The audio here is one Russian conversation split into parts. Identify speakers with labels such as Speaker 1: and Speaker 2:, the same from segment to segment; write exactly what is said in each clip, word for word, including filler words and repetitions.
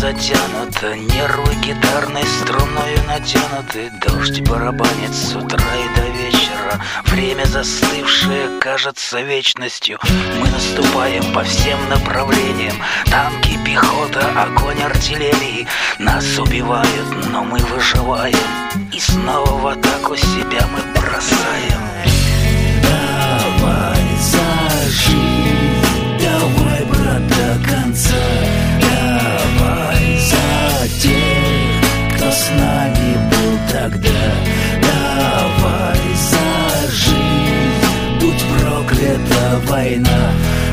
Speaker 1: затянуто, нервы гитарной струною натянуты. Дождь барабанит с утра и до вечера. Время застывшее кажется вечностью. Мы наступаем по всем направлениям. Танки, пехота, огонь артиллерии. Нас убивают, но мы выживаем. И снова в атаку себя мы бросаем.
Speaker 2: Давай за жизнь, давай, брат, до конца. Давай за тех, кто с нами был тогда. Давай за жизнь, будь проклята война.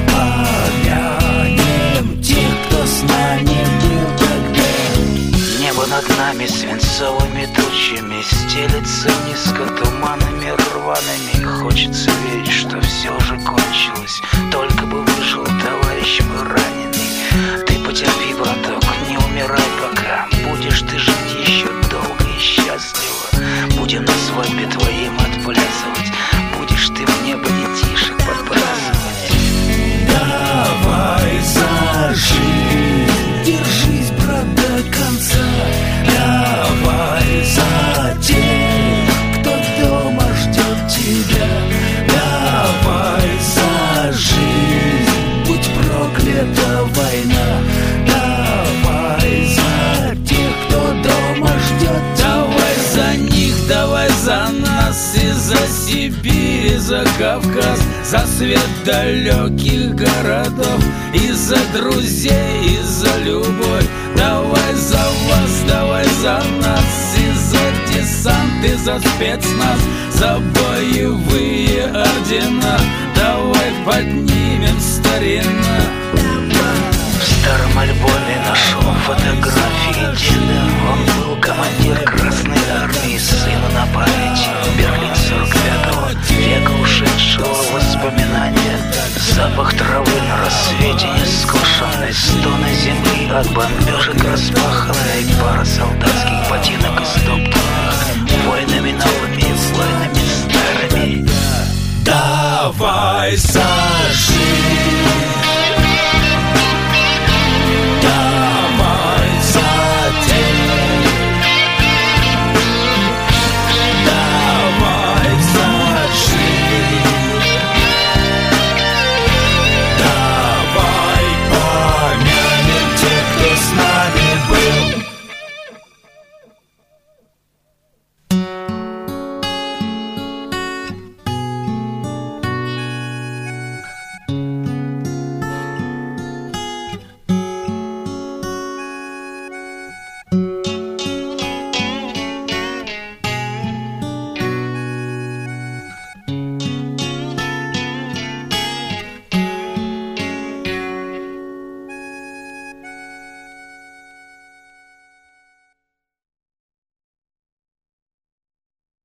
Speaker 2: Помянем тех, кто с нами был тогда.
Speaker 1: Небо над нами свинцовыми тучами стелется низко туманами рваными. Хочется верить, что все же кончилось. Только бы выжил товарищ мой раненый. Ты потерпи, браток, не умирай пока. Будешь ты жить еще долго и счастливо. Будем на свадьбе твоим отплясывать. Будешь ты в небо детишек подбрасывать.
Speaker 2: Давай за жизнь, держись, брат, до конца. Давай за тех, кто дома ждет тебя. Давай за жизнь, будь проклята война. Давай за тех, кто дома ждет тебя.
Speaker 3: Давай за них, давай за нас, и за Сибирь, и за Кавказ, за свет далеких городов, и за друзей, и за любовь. Давай за вас, давай за нас, и за десант, и за спецназ, за боевые ордена. Давай поднимем старина.
Speaker 1: В старом альбоме нашел фотографии деда. Он был командир Красной Армии, сыну на память. Берлин сорок пятого, века ушедшего воспоминания. Запах травы на рассвете нескошенной, стоны земли от бомбежек распаханной. Пара солдатских ботинок истоптанных войнами новыми, войнами старыми.
Speaker 2: Давай за